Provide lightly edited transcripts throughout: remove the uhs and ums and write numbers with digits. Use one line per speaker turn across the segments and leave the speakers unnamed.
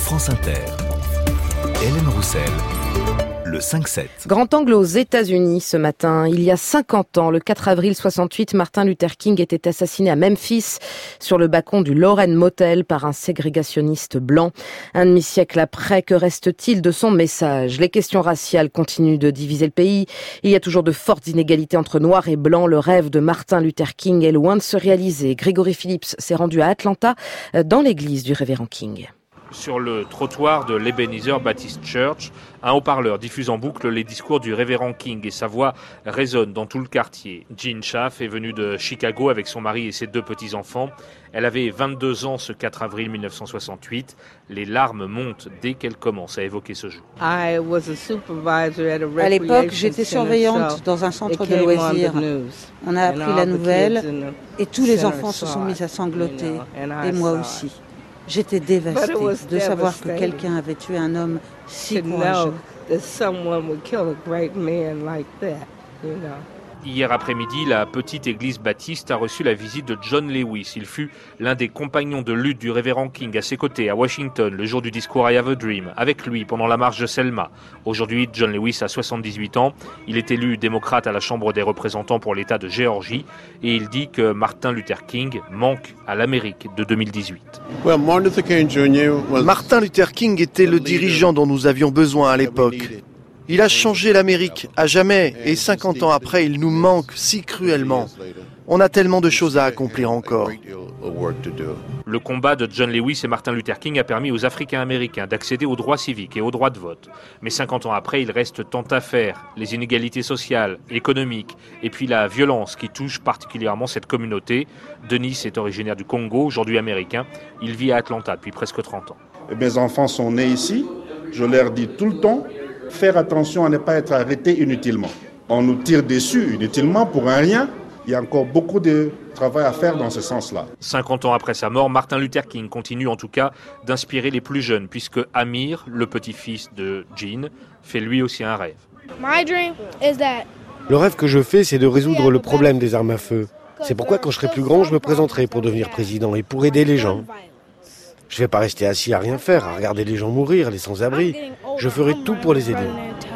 France Inter. Hélène Roussel, le 5-7.
Grand angle aux États-Unis ce matin. Il y a 50 ans, le 4 avril 68, Martin Luther King était assassiné à Memphis sur le balcon du Loren Motel par un ségrégationniste blanc. Un demi-siècle après, que reste-t-il de son message? Les questions raciales continuent de diviser le pays. Il y a toujours de fortes inégalités entre noirs et blancs. Le rêve de Martin Luther King est loin de se réaliser. Grégory Phillips s'est rendu à Atlanta, dans l'église du révérend King.
Sur le trottoir de l'Ebenezer Baptist Church, un haut-parleur diffuse en boucle les discours du révérend King et sa voix résonne dans tout le quartier. Jean Schaff est venue de Chicago avec son mari et ses 2 petits-enfants. Elle avait 22 ans ce 4 avril 1968. Les larmes montent dès qu'elle commence à évoquer ce jour.
À l'époque, j'étais surveillante dans un centre de loisirs. On a appris la nouvelle et tous les enfants se sont mis à sangloter, et moi aussi. J'étais dévastée de savoir que quelqu'un avait tué un homme si courageux.
Hier après-midi, la petite église baptiste a reçu la visite de John Lewis. Il fut l'un des compagnons de lutte du révérend King à ses côtés à Washington, le jour du discours I Have a Dream, avec lui pendant la marche de Selma. Aujourd'hui, John Lewis a 78 ans. Il est élu démocrate à la Chambre des représentants pour l'État de Géorgie et il dit que Martin Luther King manque à l'Amérique de 2018.
Martin Luther King était le dirigeant dont nous avions besoin à l'époque. Il a changé l'Amérique à jamais et 50 ans après, il nous manque si cruellement. On a tellement de choses à accomplir encore.
Le combat de John Lewis et Martin Luther King a permis aux Africains-Américains d'accéder aux droits civiques et aux droits de vote. Mais 50 ans après, il reste tant à faire. Les inégalités sociales, économiques et puis la violence qui touche particulièrement cette communauté. Denis est originaire du Congo, aujourd'hui américain. Il vit à Atlanta depuis presque 30 ans.
Mes enfants sont nés ici. Je leur dis tout le temps, faire attention à ne pas être arrêté inutilement. On nous tire dessus inutilement pour un rien. Il y a encore beaucoup de travail à faire dans ce sens-là.
50 ans après sa mort, Martin Luther King continue en tout cas d'inspirer les plus jeunes, puisque Amir, le petit-fils de Jean, fait lui aussi un rêve.
Le rêve que je fais, c'est de résoudre le problème des armes à feu. C'est pourquoi quand je serai plus grand, je me présenterai pour devenir président et pour aider les gens. Je ne vais pas rester assis à rien faire, à regarder les gens mourir, les sans-abri. Je ferai tout pour les aider.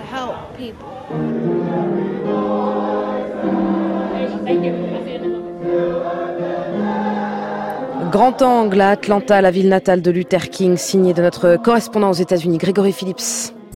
Grand angle à Atlanta, la ville natale de Luther King, signé de notre correspondant aux États-Unis, Grégory Phillips.